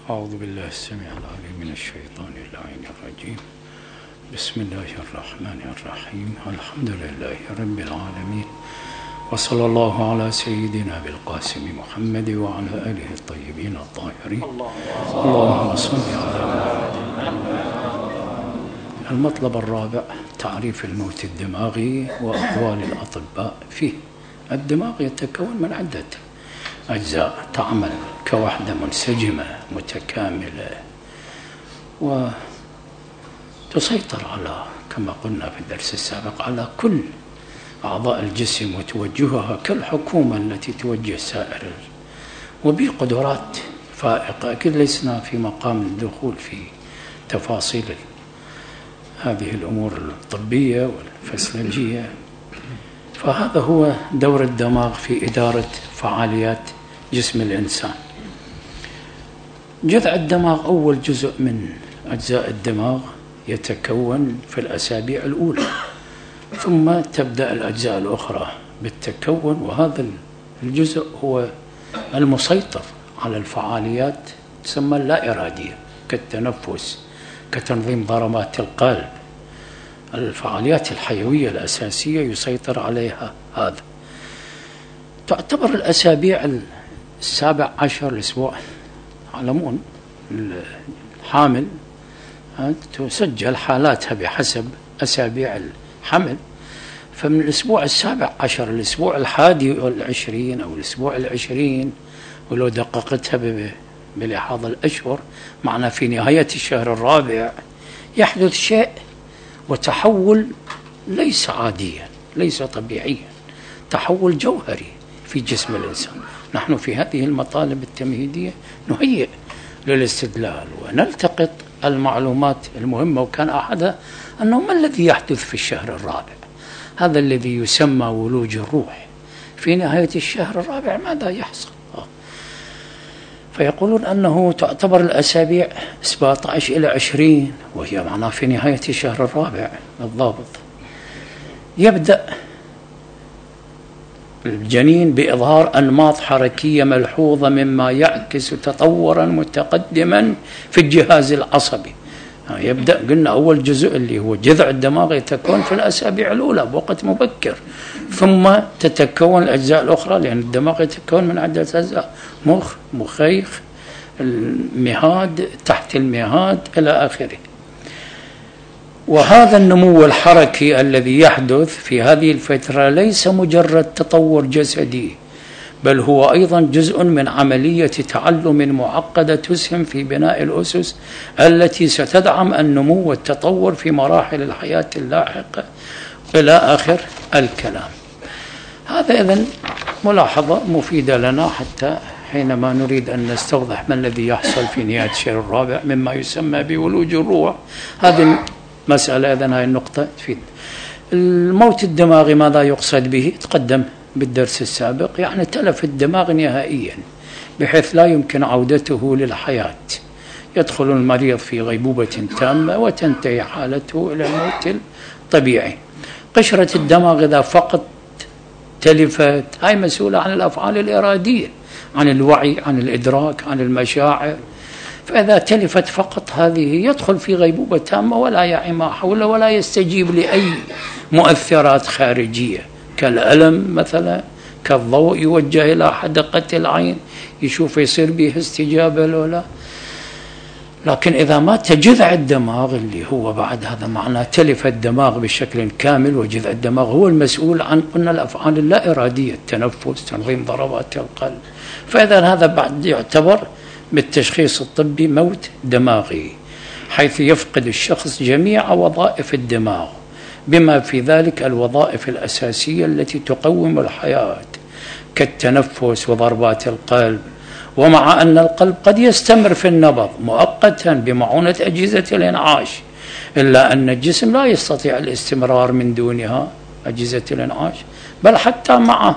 أعوذ بالله السميع العليم من الشيطان اللعين الرجيم. بسم الله الرحمن الرحيم. الحمد لله رب العالمين، وصلى الله على سيدنا بالقاسم محمد وعلى آله الطيبين الطاهرين. اللهم صل على محمد. المطلب الرابع تعريف الموت الدماغي وأقوال الأطباء فيه. الدماغ يتكون من عدة أجزاء تعمل كوحدة منسجمة متكاملة، وتسيطر على، كما قلنا في الدرس السابق، على كل أعضاء الجسم وتوجهها كالحكومة التي توجه سائر، وبقدرات فائقة. أكيد لسنا في مقام الدخول في تفاصيل هذه الأمور الطبية والفسيولوجية، فهذا هو دور الدماغ في إدارة فعاليات جسم الإنسان. جذع الدماغ أول جزء من أجزاء الدماغ يتكون في الأسابيع الأولى، ثم تبدأ الأجزاء الأخرى بالتكون، وهذا الجزء هو المسيطر على الفعاليات تسمى اللا إرادية، كالتنفس، كتنظيم ضربات القلب. الفعاليات الحيوية الأساسية يسيطر عليها هذا. تعتبر الأسابيع 17 الأسبوع، تعلمون الحامل تسجل حالاتها بحسب أسابيع الحمل، فمن الأسبوع 17 الأسبوع 21 أو الأسبوع 20، ولو دققتها بلحاظ الأشهر، معنى في نهاية الشهر الرابع يحدث شيء وتحول ليس عاديا، ليس طبيعيا، تحول جوهري في جسم الإنسان. نحن في هذه المطالب التمهيدية نهيئ للاستدلال ونلتقط المعلومات المهمة، وكان أحدها أنه ما الذي يحدث في الشهر الرابع، هذا الذي يسمى ولوج الروح. في نهاية الشهر الرابع ماذا يحصل؟ فيقولون أنه تعتبر الأسابيع 17 إلى 20، وهي معناه في نهاية الشهر الرابع الضابط. يبدأ الجنين بإظهار أنماط حركية ملحوظة مما يعكس تطورا متقدما في الجهاز العصبي. يبدأ، قلنا أول جزء اللي هو جذع الدماغ يتكون في الأسابيع الأولى بوقت مبكر، ثم تتكون الأجزاء الأخرى، لأن الدماغ يتكون من عدة أجزاء: مخ، مخيخ، المهاد، تحت المهاد، إلى آخره. وهذا النمو الحركي الذي يحدث في هذه الفترة ليس مجرد تطور جسدي، بل هو أيضا جزء من عملية تعلم معقدة تسهم في بناء الأسس التي ستدعم النمو والتطور في مراحل الحياة اللاحقة، إلى آخر الكلام. هذا إذن ملاحظة مفيدة لنا حتى حينما نريد أن نستوضح ما الذي يحصل في نهاية الشهر الرابع مما يسمى بولوج الروح. هذه مسألة، إذن هذه النقطة تفيد. الموت الدماغي ماذا يقصد به؟ تقدم بالدرس السابق، يعني تلف الدماغ نهائيا بحيث لا يمكن عودته للحياة. يدخل المريض في غيبوبة تامة وتنتهي حالته إلى الموت الطبيعي. قشرة الدماغ إذا فقط تلفت، هاي مسؤولة عن الأفعال الإرادية، عن الوعي، عن الإدراك، عن المشاعر. فإذا تلفت فقط هذه يدخل في غيبوبة تامة ولا يعي ما حوله ولا يستجيب لأي مؤثرات خارجية، كالألم مثلا، كالضوء يوجه إلى حدقة العين يشوف يصير به استجابة لولا. لكن إذا مات جذع الدماغ اللي هو بعد هذا، معناه تلف الدماغ بشكل كامل، وجذع الدماغ هو المسؤول عن، قلنا، الأفعال اللا إرادية: التنفس، تنظيم ضربات القلب. فإذا هذا بعد يعتبر بالتشخيص الطبي موت دماغي، حيث يفقد الشخص جميع وظائف الدماغ، بما في ذلك الوظائف الأساسية التي تقوم الحياة كالتنفس وضربات القلب. ومع أن القلب قد يستمر في النبض مؤقتا بمعونة أجهزة الإنعاش، إلا أن الجسم لا يستطيع الاستمرار من دونها، أجهزة الإنعاش، بل حتى مع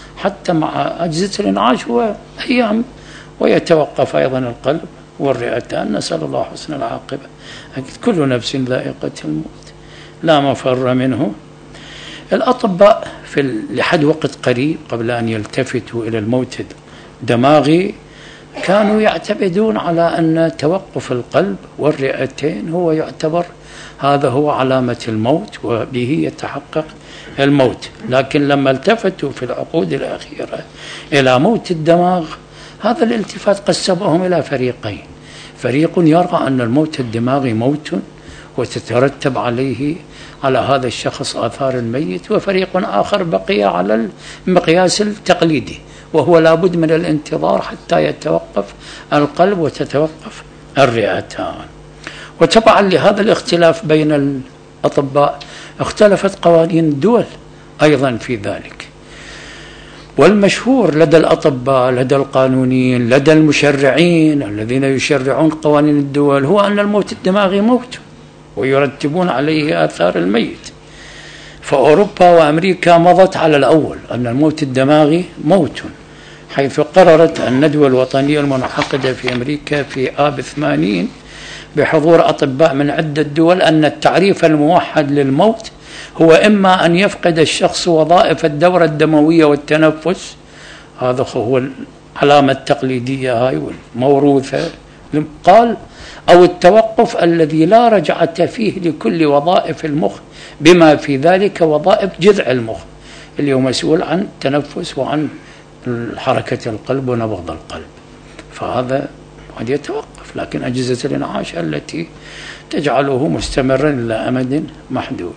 أجهزة الإنعاش هو أيام، ويتوقف أيضا القلب والرئتان، نسأل الله حسن العاقبة. كل نفس ذائقة الموت، لا مفر منه. الأطباء لحد وقت قريب قبل أن يلتفتوا إلى الموت الدماغي كانوا يعتمدون على أن توقف القلب والرئتين هو يعتبر هذا هو علامة الموت وبه يتحقق الموت. لكن لما التفتوا في العقود الأخيرة إلى موت الدماغ، هذا الالتفات قسمهم إلى فريقين: فريق يرى أن الموت الدماغي موت وتترتب على هذا الشخص آثار الميت، وفريق آخر بقي على المقياس التقليدي، وهو لابد من الانتظار حتى يتوقف القلب وتتوقف الرئتان. وتبعا لهذا الاختلاف بين الأطباء اختلفت قوانين الدول أيضا في ذلك. والمشهور لدى الأطباء، لدى القانونيين، لدى المشرعين الذين يشرعون قوانين الدول هو أن الموت الدماغي موت ويرتبون عليه آثار الميت. فأوروبا وأمريكا مضت على الأول أن الموت الدماغي موت، حيث قررت الندوة الوطنية المنعقدة في أمريكا في آب 80 بحضور أطباء من عدة دول أن التعريف الموحد للموت هو إما أن يفقد الشخص وظائف الدورة الدموية والتنفس، هذا هو العلامة التقليدية هاي والموروثة، قال، أو التوقف الذي لا رجعة فيه لكل وظائف المخ بما في ذلك وظائف جذع المخ اللي هو مسؤول عن التنفس وعن حركة القلب ونبض القلب، فهذا قد يتوقف. لكن أجهزة الإنعاش التي تجعله مستمرا إلى أمد محدود.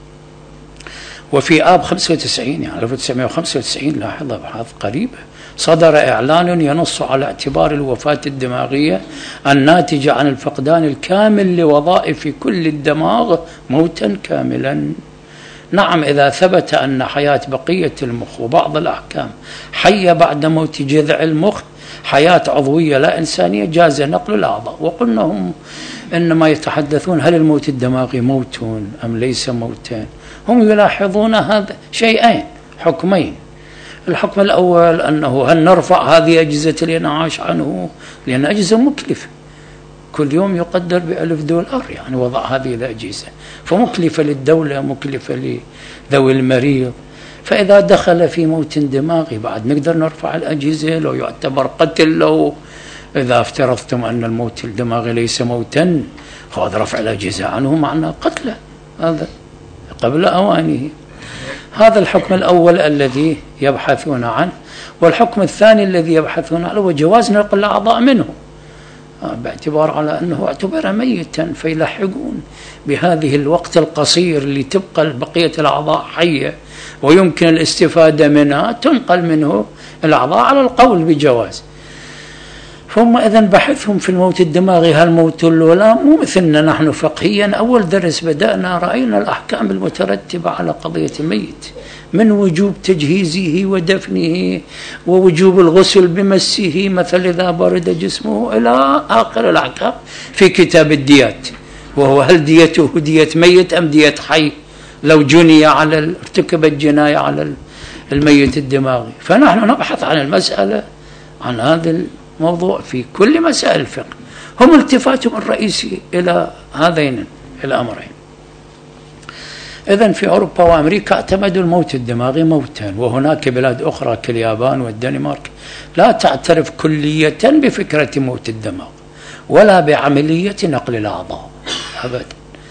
وفي آب 95 يعني 1995 لاحظ أبحاث قريبة صدر إعلان ينص على اعتبار الوفاة الدماغية الناتجة عن الفقدان الكامل لوظائف كل الدماغ موتا كاملا. نعم، إذا ثبت أن حياة بقية المخ وبعض الأحكام حية بعد موت جذع المخ حياة عضوية لا إنسانية جاز نقل الأعضاء. وقلنا هم إنما يتحدثون هل الموت الدماغي موت أم ليس موتا. هم يلاحظون هذا شيئين، حكمين: الحكم الأول أنه هل نرفع هذه أجهزة الإنعاش عنه، لأن أجهزة مكلفة، كل يوم يقدر $1000 يعني وضع هذه الأجهزة، فمكلفة للدولة، مكلفة لذوي المريض. فإذا دخل في موت دماغي بعد نقدر نرفع الأجهزة، لو يعتبر قتل، لو إذا افترضتم أن الموت الدماغي ليس موتا خذ رفع الأجهزة عنه معنى قتله، هذا قبل أوانه. هذا الحكم الأول الذي يبحثون عنه. والحكم الثاني الذي يبحثون عنه هو جواز نقل الأعضاء منه باعتبار على أنه اعتبر ميتا، فيلحقون بهذه الوقت القصير اللي تبقى بقية الأعضاء حية ويمكن الاستفادة منها، تنقل منه الأعضاء على القول بجواز. فهم إذن بحثهم في الموت الدماغي هل موت ولا مو مثلنا نحن فقهيا. أول درس بدأنا رأينا الأحكام المترتبة على قضية الميت، من وجوب تجهيزه ودفنه ووجوب الغسل بمسه مثل إذا برد جسمه إلى آخر الأحكام في كتاب الديات، وهو هل ديته دية ميت أم دية حي لو جني على ارتكبت جناية على الميت الدماغي. فنحن نبحث عن المسألة، عن هذا الموضوع في كل مسائل الفقه. هم التفاتهم الرئيسي إلى هذين الأمرين. إذن في أوروبا وأمريكا اعتمدوا الموت الدماغي موتا، وهناك بلاد أخرى كاليابان والدنمارك لا تعترف كلية بفكرة موت الدماغ ولا بعملية نقل الأعضاء أبدا.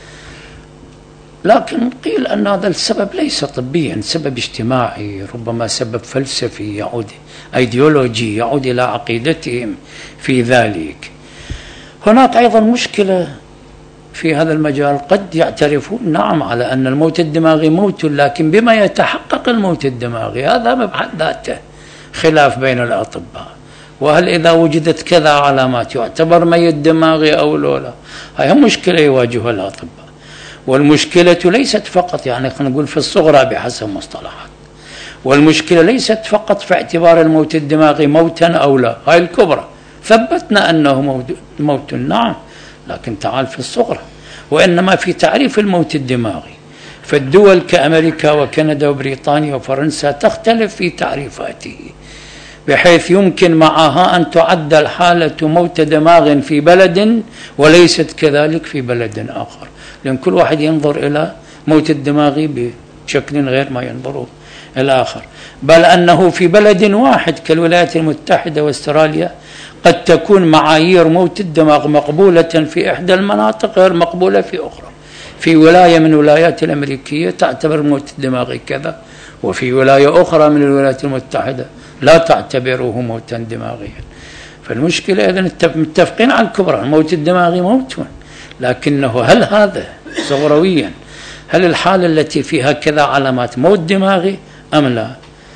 لكن قيل أن هذا السبب ليس طبيا، سبب اجتماعي، ربما سبب فلسفي يعود أيديولوجي يعود إلى عقيدتهم في ذلك. هناك أيضا مشكلة في هذا المجال، قد يعترفون نعم على أن الموت الدماغي موت، لكن بما يتحقق الموت الدماغي هذا بحد ذاته خلاف بين الأطباء، وهل إذا وجدت كذا علامات يعتبر ميت دماغي أو لا. هاي مشكلة يواجهها الأطباء. والمشكلة ليست فقط يعني خلينا نقول في الصغرى بحسب مصطلحات، والمشكلة ليست فقط في اعتبار الموت الدماغي موتا أو لا، هاي الكبرى ثبتنا أنه موت نعم، لكن تعال في الصغرى، وإنما في تعريف الموت الدماغي. فالدول كأمريكا وكندا وبريطانيا وفرنسا تختلف في تعريفاته، بحيث يمكن معها أن تعد الحالة موت دماغ في بلد وليست كذلك في بلد آخر، لأن كل واحد ينظر إلى موت الدماغي بشكل غير ما ينظره الآخر. بل أنه في بلد واحد كالولايات المتحدة واستراليا قد تكون معايير موت الدماغ مقبولة في إحدى المناطق غير مقبولة في أخرى. في ولاية من الولايات الأمريكية تعتبر موت الدماغ كذا، وفي ولاية أخرى من الولايات المتحدة لا تعتبره موتا دماغيا. فالمشكلة إذن متفقين على الكبرى، الموت الدماغي موت، لكنه هل هذا صغرويا هل الحالة التي فيها كذا علامات موت دماغي أم لا؟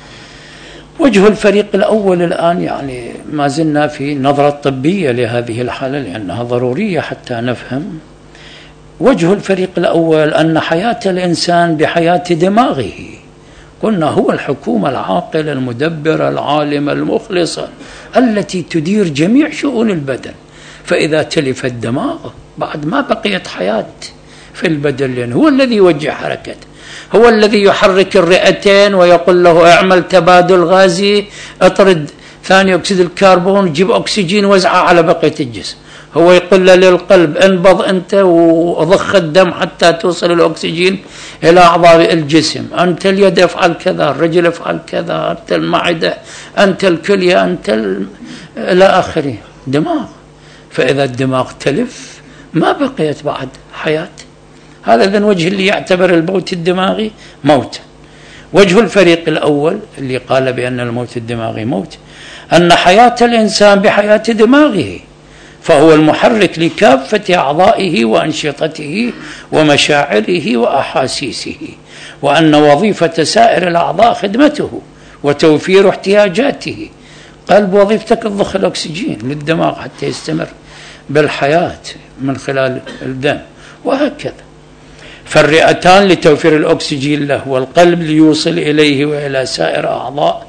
وجه الفريق الأول الآن يعني ما زلنا في نظرة طبية لهذه الحالة لأنها ضرورية حتى نفهم. وجه الفريق الأول أن حياة الإنسان بحياة دماغه، قلنا هو الحكومة العاقلة المدبرة العالمة المخلصة التي تدير جميع شؤون البدن. فإذا تلف الدماغ بعد ما بقيت حياة في البدن، لأن هو الذي يوجه حركته، هو الذي يحرك الرئتين ويقول له اعمل تبادل غازي، اطرد ثاني أكسيد الكربون، جيب أكسجين وزعه على بقية الجسم. هو يقول للقلب انبض أنت وضخ الدم حتى توصل الأكسجين إلى أعضاء الجسم، أنت اليد افعل كذا، الرجل افعل كذا، أنت المعدة، أنت الكلية، أنت إلى آخره. دماغ. فإذا الدماغ تلف ما بقيت بعد حياة. هذا إذن وجه اللي يعتبر الموت الدماغي موتا. وجه الفريق الأول اللي قال بأن الموت الدماغي موت أن حياة الإنسان بحياة دماغه، فهو المحرك لكافة أعضائه وأنشطته ومشاعره وأحاسيسه، وأن وظيفة سائر الأعضاء خدمته وتوفير احتياجاته. قلب وظيفتك تضخ الأكسجين للدماغ حتى يستمر بالحياة من خلال الدم، وهكذا. فالرئتان لتوفير الأكسجين له، والقلب ليوصل إليه وإلى سائر أعضاء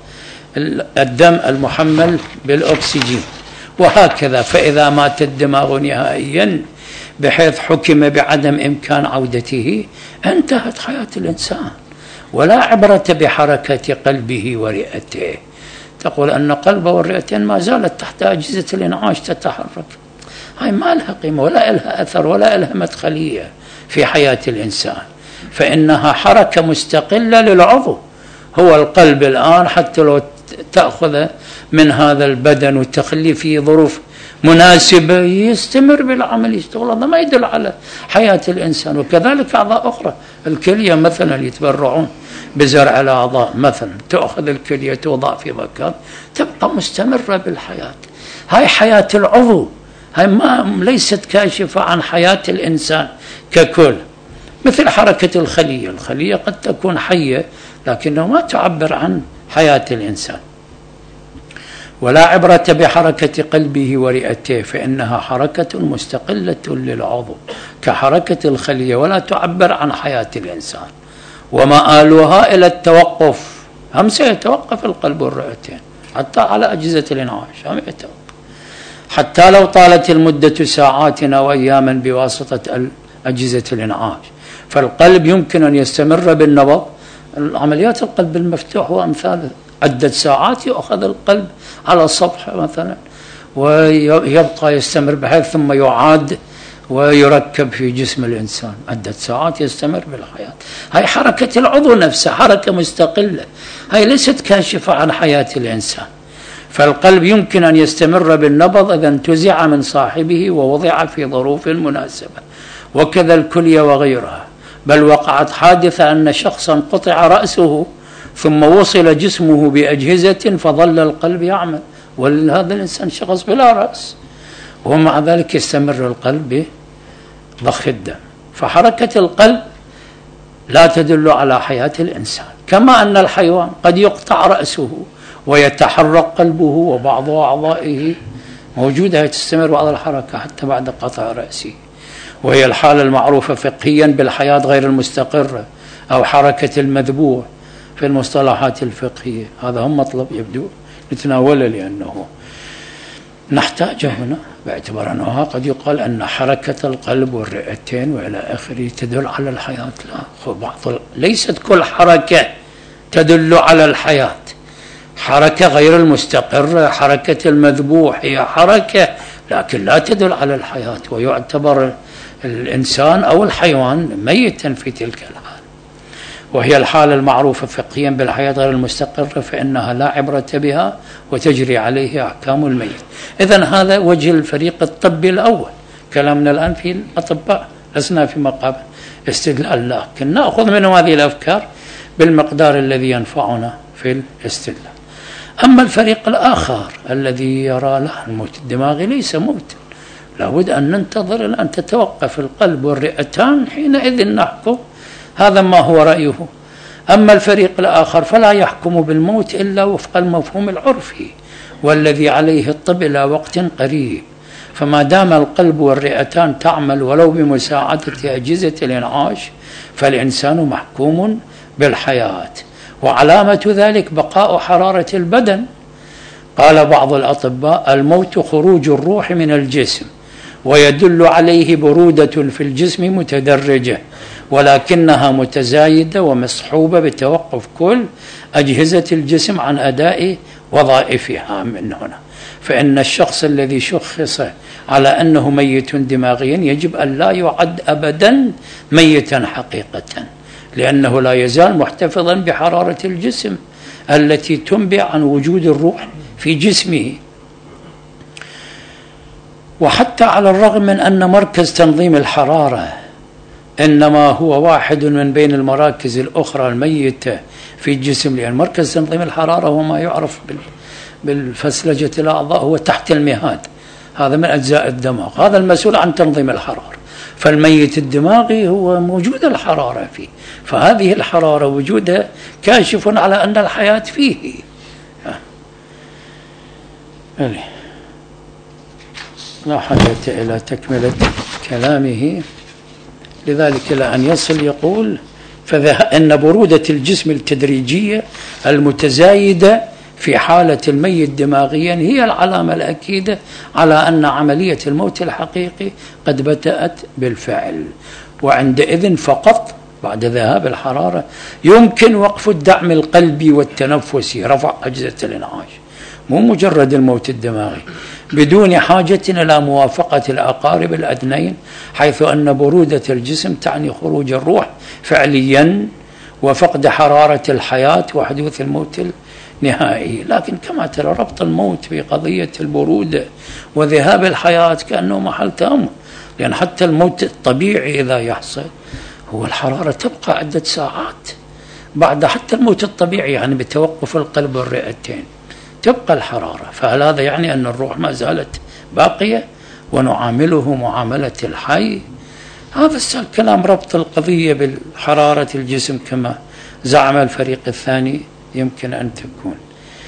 الدم المحمل بالأكسجين، وهكذا. فإذا مات الدماغ نهائيا بحيث حكم بعدم إمكان عودته انتهت حياة الإنسان، ولا عبرة بحركة قلبه ورئته. تقول أن قلبه والرئتين ما زالت تحت أجهزة الإنعاش تتحرك، هاي ما لها قيمة ولا لها أثر ولا لها مدخلية في حياة الإنسان، فإنها حركة مستقلة للعضو. هو القلب الآن حتى لو تأخذ من هذا البدن وتخلي فيه ظروف مناسبة يستمر بالعمل يشتغل، هذا ما يدل على حياة الإنسان. وكذلك أعضاء أخرى، الكلية مثلا يتبرعون بزرع الأعضاء مثلا، تأخذ الكلية توضع في مكان تبقى مستمرة بالحياة. هاي حياة العضو، هاي ما ليست كاشفة عن حياة الإنسان ككل. مثل حركة الخلية، الخلية قد تكون حية لكنه ما تعبر عن حياة الإنسان. ولا عبرة بحركة قلبه ورئته، فإنها حركة مستقلة للعضو كحركة الخلية ولا تعبر عن حياة الإنسان. ومآلها إلى التوقف، هم سيتوقف القلب والرئتين حتى على أجهزة الإنعاش، هم يتوقف حتى لو طالت المدة ساعات أو أياما بواسطة أجهزة الإنعاش. فالقلب يمكن أن يستمر بالنبض، عمليات القلب المفتوح وأمثاله عدة ساعات يأخذ القلب على صفحة مثلا ويبقى يستمر بحيث ثم يعاد ويركب في جسم الإنسان، عدة ساعات يستمر بالحياة. هاي حركة العضو نفسها حركة مستقلة، هاي ليست كاشفة عن حياة الإنسان. فالقلب يمكن أن يستمر بالنبض إذا انتزع من صاحبه ووضع في ظروف مناسبة، وكذا الكلية وغيرها. بل وقعت حادثة أن شخصا قطع رأسه ثم وصل جسمه بأجهزة فظل القلب يعمل، ولهذا الإنسان شخص بلا رأس ومع ذلك يستمر القلب بضخ الدم. فحركة القلب لا تدل على حياة الإنسان، كما أن الحيوان قد يقطع رأسه ويتحرك قلبه وبعض أعضائه موجودة تستمر بعض الحركة حتى بعد قطع رأسه، وهي الحالة المعروفة فقهيا بالحياة غير المستقرة أو حركة المذبوح في المصطلحات الفقهية. هذا هم مطلب يبدو نتناوله لأنه نحتاجه هنا، باعتبار أنه قد يقال أن حركة القلب والرئتين وإلى آخره تدل على الحياة. لا، ليست كل حركة تدل على الحياة. حركة غير المستقرة، حركة المذبوح هي حركة لكن لا تدل على الحياة، ويعتبر الإنسان أو الحيوان ميتا في تلك الحال. وهي الحالة المعروفة فقهيا بالحياة غير المستقرة، فإنها لا عبرة بها وتجري عليه أحكام الميت. إذن هذا وجه الفريق الطبي الأول. كلامنا الآن في الأطباء، لسنا في مقام استدلال، لكن نأخذ منهم هذه الأفكار بالمقدار الذي ينفعنا في الاستدلال. أما الفريق الآخر الذي يرى له الموت الدماغي ليس موتا، لابد أن ننتظر الآن تتوقف القلب والرئتان، حينئذ نحكم. هذا ما هو رأيه. أما الفريق الآخر فلا يحكم بالموت إلا وفق المفهوم العرفي والذي عليه الطب إلى وقت قريب، فما دام القلب والرئتان تعمل ولو بمساعدة أجهزة الإنعاش فالإنسان محكوم بالحياة، وعلامة ذلك بقاء حرارة البدن. قال بعض الأطباء: الموت خروج الروح من الجسم، ويدل عليه برودة في الجسم متدرجة، ولكنها متزايدة ومصحوبة بتوقف كل أجهزة الجسم عن أداء وظائفها. من هنا فإن الشخص الذي شخص على أنه ميت دماغيا يجب أن لا يعد أبدا ميتا حقيقة، لأنه لا يزال محتفظا بحرارة الجسم التي تنبئ عن وجود الروح في جسمه. وحتى على الرغم من أن مركز تنظيم الحرارة إنما هو واحد من بين المراكز الأخرى الميتة في الجسم، لأن مركز تنظيم الحرارة هو ما يعرف بالفسلجة الأعضاء، هو تحت المهاد، هذا من أجزاء الدماغ، هذا المسؤول عن تنظيم الحرارة. فالميت الدماغي هو موجود الحرارة فيه، فهذه الحرارة وجودها كاشف على أن الحياة فيه. لا حاجة إلى تكملة كلامه، لذلك إلى أن يصل يقول: فإن برودة الجسم التدريجية المتزايدة في حالة الميت دماغيا هي العلامة الأكيدة على أن عملية الموت الحقيقي قد بدأت بالفعل، وعندئذ فقط بعد ذهاب الحرارة يمكن وقف الدعم القلبي والتنفسي، رفع أجهزة الإنعاش، مو مجرد الموت الدماغي، بدون حاجة إلى موافقة الأقارب الأدنين، حيث أن برودة الجسم تعني خروج الروح فعليا وفقد حرارة الحياة وحدوث الموت النهائي. لكن كما ترى ربط الموت بقضية البرودة وذهاب الحياة كأنه محل تأمل، لأن حتى الموت الطبيعي إذا يحصل هو الحرارة تبقى عدة ساعات بعد حتى الموت الطبيعي، يعني بتوقف القلب والرئتين تبقى الحرارة. فهل هذا يعني أن الروح ما زالت باقية ونعامله معاملة الحي؟ هذا الكلام ربط القضية بالحرارة الجسم كما زعم الفريق الثاني يمكن أن تكون.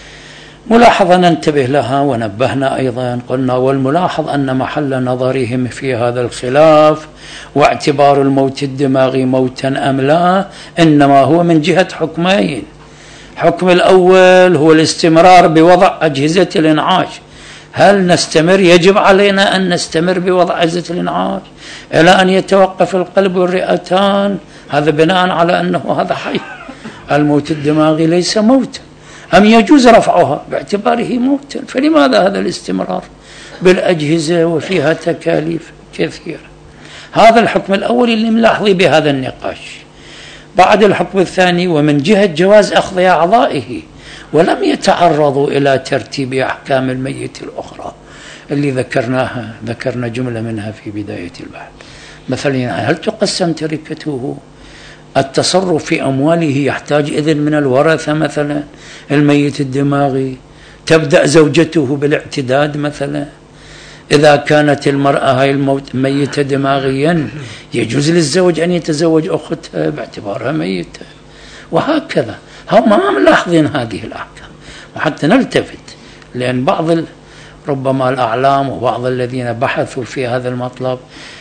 ملاحظة ننتبه لها ونبهنا أيضا، قلنا: والملاحظ أن محل نظرهم في هذا الخلاف واعتبار الموت الدماغي موتا أم لا إنما هو من جهة حكمين. الحكم الأول هو الاستمرار بوضع أجهزة الإنعاش. هل نستمر؟ يجب علينا أن نستمر بوضع أجهزة الإنعاش إلى أن يتوقف القلب والرئتان، هذا بناء على أنه هذا حي. الموت الدماغي ليس موتا، أم يجوز رفعها باعتباره موتا؟ فلماذا هذا الاستمرار بالأجهزة وفيها تكاليف كثيرة؟ هذا الحكم الأول اللي ملاحظي بهذا النقاش. بعد الحكم الثاني: ومن جهة جواز أخذ أعضائه، ولم يتعرضوا إلى ترتيب أحكام الميت الأخرى اللي ذكرنا جملة منها في بداية البحث. مثلا هل تقسم تركته؟ التصرف في أمواله يحتاج إذن من الورثة، مثلا الميت الدماغي تبدأ زوجته بالاعتداد مثلا. إذا كانت المرأة هاي ميتة دماغيا يجوز للزوج أن يتزوج أختها باعتبارها ميتة، وهكذا. هم ما ملاحظين هذه الأحكام. وحتى نلتفت، لأن بعض ربما الأعلام وبعض الذين بحثوا في هذا المطلب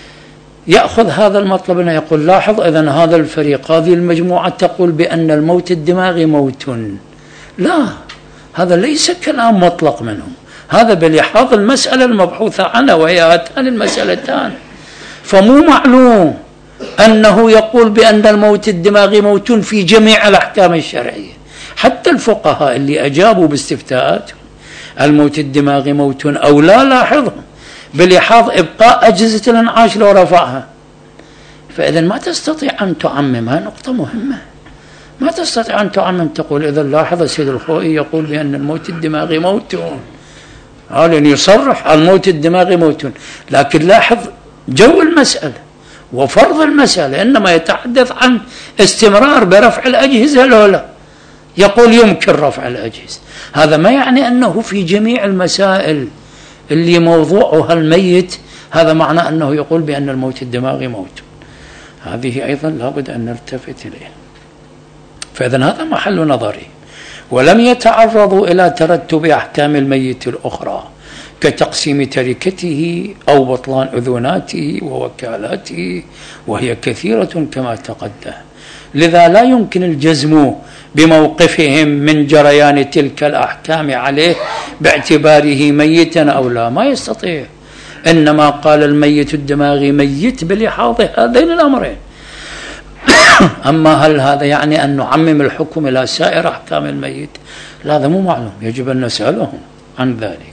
يأخذ هذا المطلب أنه يقول: لاحظ، إذن هذا الفريق، هذه المجموعة تقول بأن الموت الدماغي موت. لا، هذا ليس كلام مطلق منهم، هذا بلحاظ المسألة المبحوثة عنها وهي هاتان المسألتان. فمو معلوم أنه يقول بأن الموت الدماغي موت في جميع الأحكام الشرعية. حتى الفقهاء اللي أجابوا باستفتاءاتهم الموت الدماغي موت أو لا، لاحظهم بلحاظ إبقاء أجهزة الإنعاش لو رفعها. فإذا ما تستطيع أن تعممها، نقطة مهمة. ما تستطيع أن تعمم تقول إذا لاحظ السيد الخوئي يقول بأن الموت الدماغي موت، لأن يصرح الموت الدماغي موت، لكن لاحظ جو المسألة وفرض المسألة إنما يتحدث عن استمرار برفع الأجهزة لولا، يقول يمكن رفع الأجهزة. هذا ما يعني أنه في جميع المسائل اللي موضوعها الميت هذا معنى أنه يقول بأن الموت الدماغي موت. هذه أيضا لابد أن نلتفت إليه. فإذن هذا محل نظري. ولم يتعرضوا إلى ترتب أحكام الميت الأخرى كتقسيم تركته أو بطلان أذوناته ووكالاته، وهي كثيرة كما تقدم. لذا لا يمكن الجزم بموقفهم من جريان تلك الأحكام عليه باعتباره ميتا أو لا، ما يستطيع. إنما قال الميت الدماغي ميت بلحاظ هذين الأمرين. أما هل هذا يعني أن نعمم الحكم إلى سائر أحكام الميت؟ لا، هذا مو معلوم، يجب أن نسألهم عن ذلك.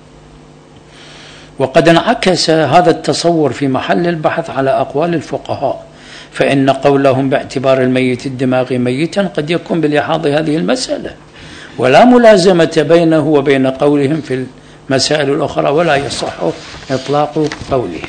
وقد انعكس هذا التصور في محل البحث على أقوال الفقهاء، فإن قولهم باعتبار الميت الدماغي ميتا قد يكون بلحاظ هذه المسألة، ولا ملازمة بينه وبين قولهم في المسائل الأخرى، ولا يصح إطلاق قولهم.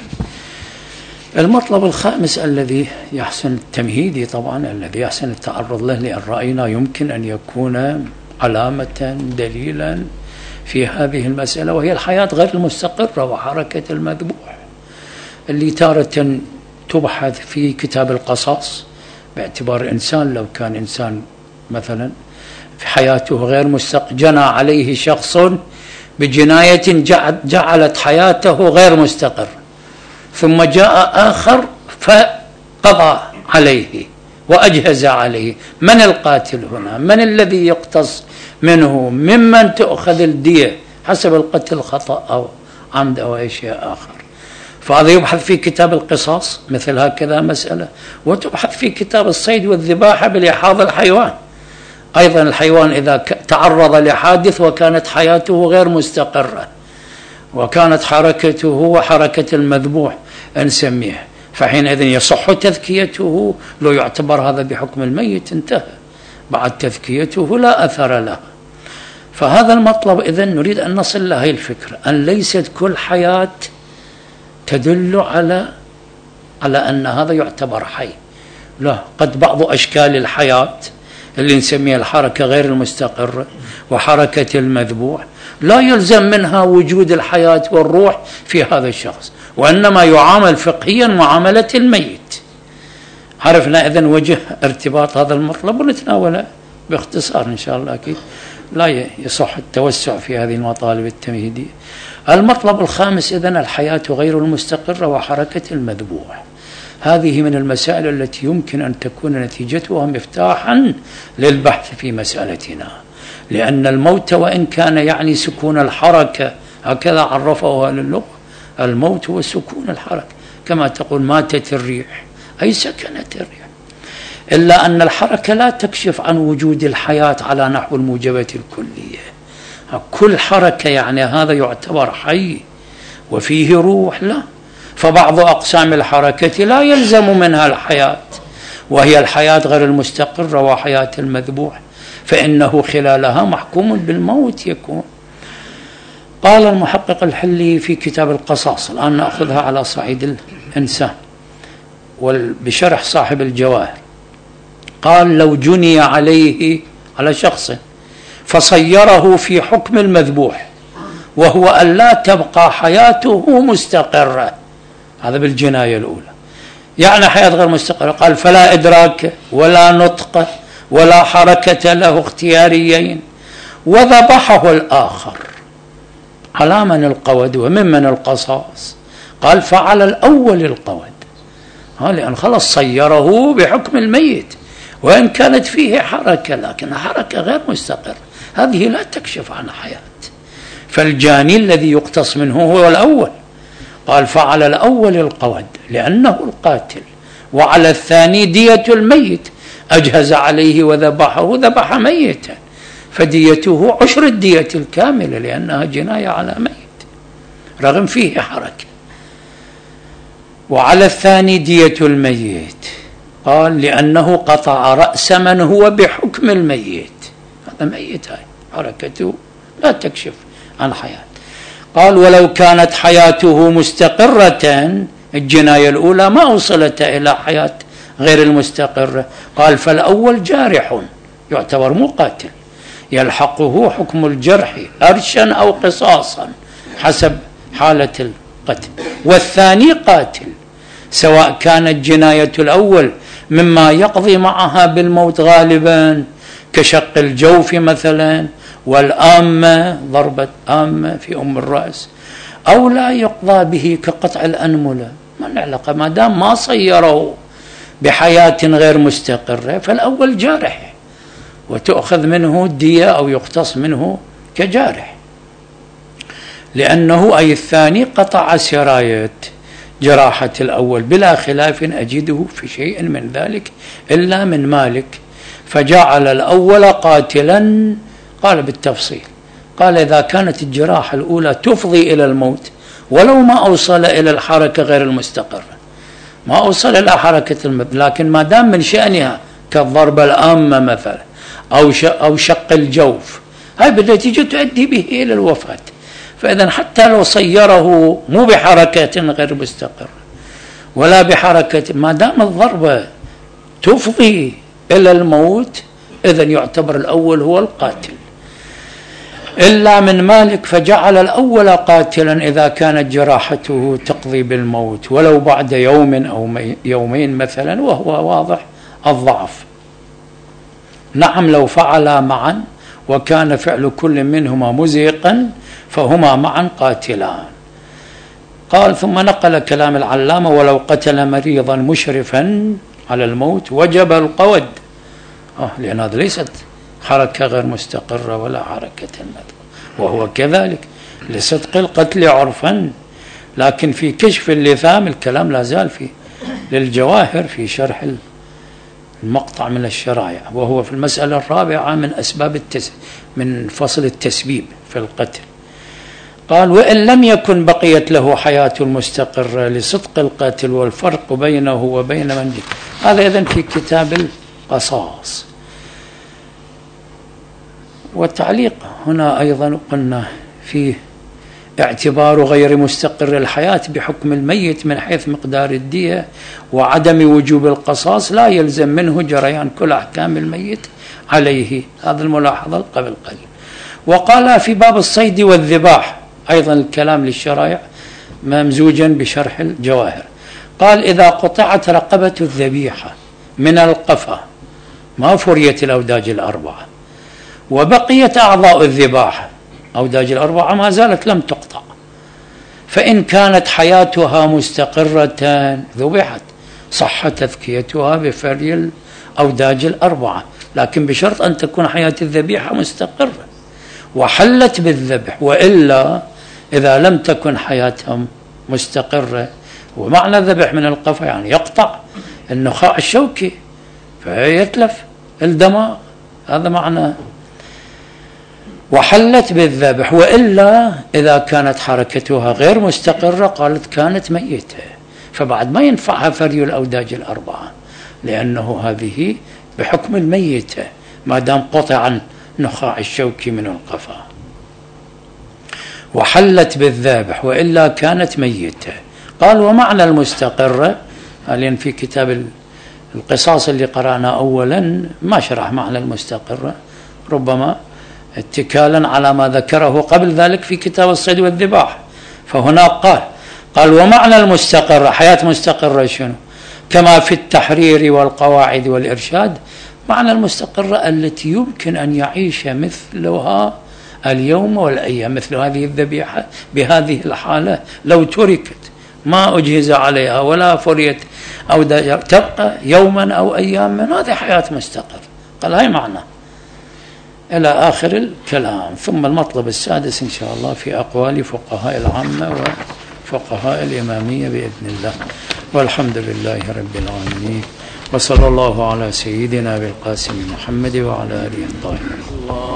المطلب الخامس الذي يحسن التمهيدي طبعا الذي يحسن التعرض له، لأن رأينا يمكن أن يكون علامة دليلا في هذه المسألة، وهي الحياة غير المستقرة وحركة المذبوح، اللي تارة تبحث في كتاب القصاص باعتبار إنسان. لو كان إنسان مثلا في حياته غير جنى عليه شخص بجناية جعلت حياته غير مستقرة، ثم جاء آخر فقضى عليه وأجهز عليه، من القاتل هنا؟ من الذي يقتص منه؟ ممن تأخذ الدية حسب القتل خطأ أو عمد أو أي شيء آخر. فهذا يبحث في كتاب القصاص مثل هكذا مسألة، وتبحث في كتاب الصيد والذباحة بلحاظ الحيوان. أيضا الحيوان إذا تعرض لحادث وكانت حياته غير مستقرة وكانت حركته وحركة المذبوح نسميه، فحينئذ يصح تذكيته، لو يعتبر هذا بحكم الميت انتهى، بعد تذكيته لا أثر له. فهذا المطلب إذن نريد أن نصل لهذه الفكرة، أن ليست كل حياة تدل على أن هذا يعتبر حي، لا، قد بعض أشكال الحياة اللي نسميها الحركة غير المستقرة وحركة المذبوح لا يلزم منها وجود الحياة والروح في هذا الشخص، وإنما يعامل فقهيا معاملة الميت. عرفنا إذن وجه ارتباط هذا المطلب، ونتناوله باختصار إن شاء الله. أكيد لا يصح التوسع في هذه المطالب التمهيدية. المطلب الخامس إذن الحياة غير المستقرة وحركة المذبوح. هذه من المسائل التي يمكن أن تكون نتيجتها مفتاحا للبحث في مسألتنا، لأن الموت وإن كان يعني سكون الحركة، هكذا عرفه أهل اللغة، الموت هو سكون الحركة، كما تقول ماتت الريح أي سكنت الريح، إلا أن الحركة لا تكشف عن وجود الحياة على نحو الموجبات الكلية. كل حركة يعني هذا يعتبر حي وفيه روح، لا، فبعض أقسام الحركة لا يلزم منها الحياة، وهي الحياة غير المستقرة وحياة المذبوح، فإنه خلالها محكوم بالموت يكون. قال المحقق الحلي في كتاب القصاص، الآن نأخذها على صعيد الإنسان وبشرح صاحب الجواهر، قال لو جني عليه على شخص فصيره في حكم المذبوح وهو أن لا تبقى حياته مستقرة، هذا بالجناية الأولى، يعني حياة غير مستقرة، قال فلا إدراك ولا نطق ولا حركة له اختياريين، وذبحه الآخر، على من القود وممن القصاص؟ قال فعلى الأول القود، لأن خلص صيره بحكم الميت، وإن كانت فيه حركة لكن حركة غير مستقرة، هذه لا تكشف عن حياة، فالجاني الذي يقتص منه هو الأول. قال فعلى الأول القود لأنه القاتل، وعلى الثاني دية الميت، أجهز عليه وذبحه، ذبح ميتا، فديته عشر الدية الكاملة لأنها جناية على ميت رغم فيه حركة. وعلى الثاني دية الميت، قال لأنه قطع رأس من هو بحكم الميت، هذا ميت، هاي حركته لا تكشف عن حياة. قال ولو كانت حياته مستقرة، الجناية الأولى ما وصلت إلى حياة غير المستقرة، قال فالأول جارح يعتبر مو قاتل، يلحقه حكم الجرح أرشا أو قصاصا حسب حالة القتل، والثاني قاتل سواء كانت جناية الأول مما يقضي معها بالموت غالبا كشق الجوف مثلا والآمة، ضربة آمة في الرأس، أو لا يقضى به كقطع الأنملة، ما العلاقة؟ ما دام ما صيره بحياة غير مستقرة فالأول جارح وتأخذ منه الدية أو يقتص منه كجارح، لأنه أي الثاني قطع سراية جراحة الأول بلا خلاف أجده في شيء من ذلك إلا من مالك، فجعل الأول قاتلا. قال بالتفصيل، قال إذا كانت الجراحة الأولى تفضي إلى الموت ولو ما أوصل إلى الحركة غير المستقرة، ما أوصل إلى حركة الموت، لكن ما دام من شأنها كالضربة الآمة مثلا أو شق الجوف، هاي بالنتيجة تؤدي به إلى الوفاة. فإذا حتى لو صيره مو بحركة غير مستقرة ولا بحركة، ما دام الضربة تفضي إلى الموت إذن يعتبر الأول هو القاتل، إلا من مالك فجعل الأول قاتلا إذا كانت جراحته تقضي بالموت ولو بعد يوم أو يومين مثلا، وهو واضح الضعف. نعم لو فعلا معا وكان فعل كل منهما مزيقا فهما معا قاتلان. قال ثم نقل كلام العلامة ولو قتل مريضا مشرفا على الموت وجب القود، لأن هذا ليست حركة غير مستقرة ولا حركة وهو كذلك لصدق القتل عرفا، لكن في كشف اللثام الكلام لا زال فيه للجواهر في شرح المقطع من الشرائع، وهو في المسألة الرابعة من أسباب من فصل التسبيب في القتل. قال وإن لم يكن بقيت له حياة مستقرة لصدق القاتل والفرق بينه وبين من دي. هذا إذن في كتاب القصاص. والتعليق هنا أيضا قلنا فيه اعتبار غير مستقر الحياة بحكم الميت من حيث مقدار الدية وعدم وجوب القصاص لا يلزم منه جريان كل أحكام الميت عليه. هذا الملاحظة قبل قليل. وقال في باب الصيد والذباح أيضا الكلام للشرائع ممزوجا بشرح الجواهر. قال إذا قطعت رقبة الذبيحة من القفا ما فريت الأوداج الأربعة وبقيت أعضاء الذباحة أوداج الأربعة ما زالت لم تقطع، فإن كانت حياتها مستقرة ذبحت صح تذكيتها بفري الأوداج الأربعة، لكن بشرط أن تكون حياة الذبيحة مستقرة وحلت بالذبح، وإلا إذا لم تكن حياتها مستقرة، ومعنى الذبح من القفا يعني يقطع النخاع الشوكي فيتلف الدماغ، هذا معنى وحلت بالذبح، وإلا إذا كانت حركتها غير مستقرة قالت كانت ميتة، فبعد ما ينفعها فري الأوداج الأربعة لأنه هذه بحكم الميتة ما دام قطع النخاع الشوكي من القفا. وحلت بالذبح وإلا كانت ميتة. قال ومعنى المستقرة حاليا في كتاب القصاص اللي قرأنا أولا ما شرح معنى المستقرة، ربما اتكالا على ما ذكره قبل ذلك في كتاب الصيد والذباح، فهنا قال ومعنى المستقرة حياة مستقرة شنو؟ كما في التحرير والقواعد والإرشاد معنى المستقرة التي يمكن أن يعيش مثلها اليوم والأيام، مثل هذه الذبيحة بهذه الحالة لو تركت ما أجهز عليها ولا فريت أو تبقى يوما أو أياما، هذه حياة مستقرة. قال هاي معنى إلى آخر الكلام. ثم المطلب السادس إن شاء الله في أقوال فقهاء العامة وفقهاء الإمامية بإذن الله، والحمد لله رب العالمين، وصلى الله على سيدنا بالقاسم محمد وعلى آله الطاهرين.